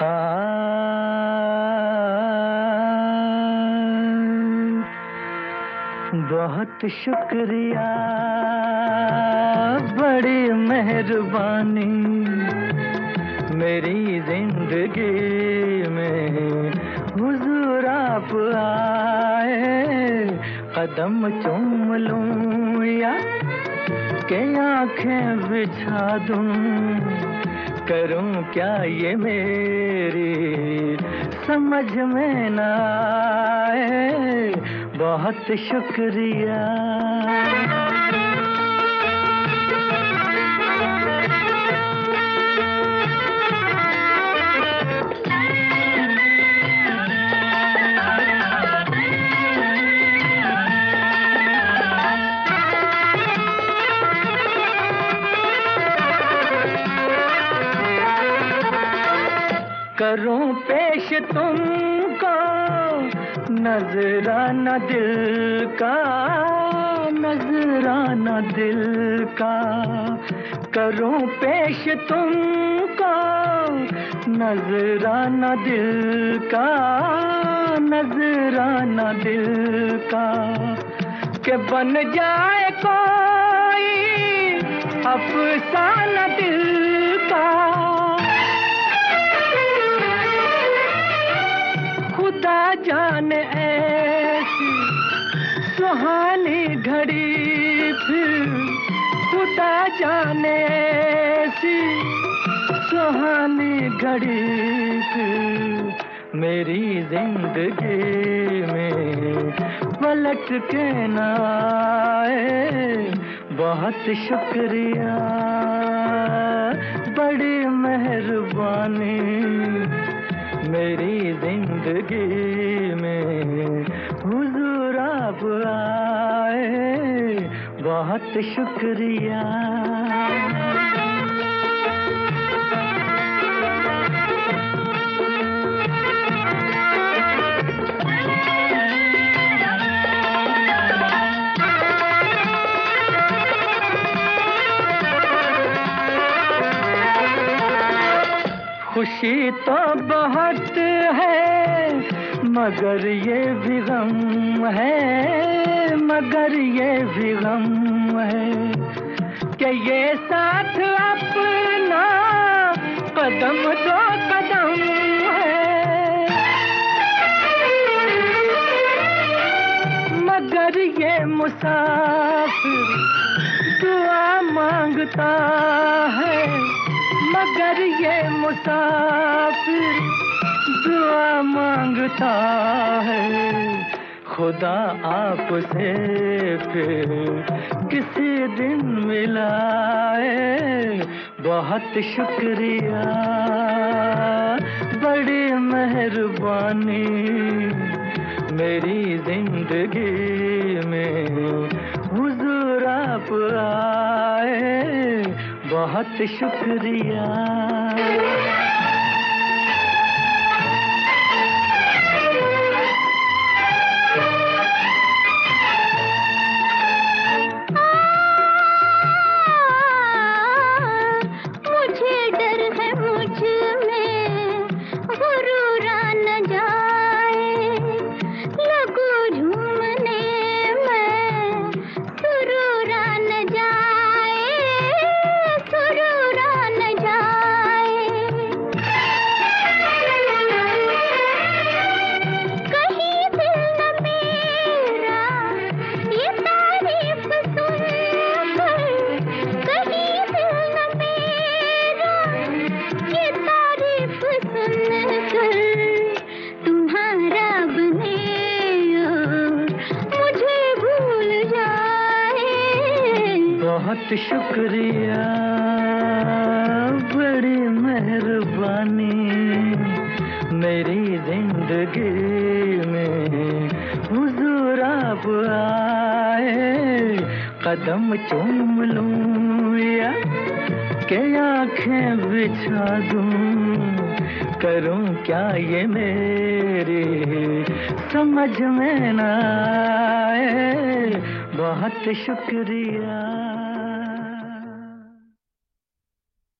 बहुत शुक्रिया, बड़ी मेहरबानी, मेरी जिंदगी में हुजूर आप आए। कदम चूम लूं या के आंखें बिछा दूं, करूं क्या ये मेरी समझ में न आए। बहुत शुक्रिया। करूं पेश तुमको नजराना दिल का, नजराना दिल का। करूं पेश तुमको नजराना दिल का, नजराना दिल का। के बन जाए कोई अफसाना दिल का। खुदा जाने ऐसी सुहानी घड़ी फिर, खुदा जाने ऐसी सुहानी घड़ी फिर मेरी जिंदगी में पलट के न आए। बहुत शुक्रिया, बड़ी मेहरबानी, मेरी जिंदगी में हुजूर आप आए। बहुत शुक्रिया। खुशी तो बहुत है मगर ये भी गम है, मगर ये भी गम है कि ये साथ अपना कदम दो कदम है। मगर ये मुसाफिर दुआ मांगता है, मगर ये मुसाफिर दुआ मांगता है। खुदा आपसे फिर किसी दिन मिलाए। बहुत शुक्रिया, बड़ी मेहरबानी, मेरी जिंदगी में हुजूर आप आए। बहुत शुक्रिया। बहुत शुक्रिया, बड़ी मेहरबानी, मेरी जिंदगी में हुजूर आप आए। कदम चूम लूं या के आंखें बिछा दूं, करूं क्या ये मेरी समझ में न आए। बहुत शुक्रिया।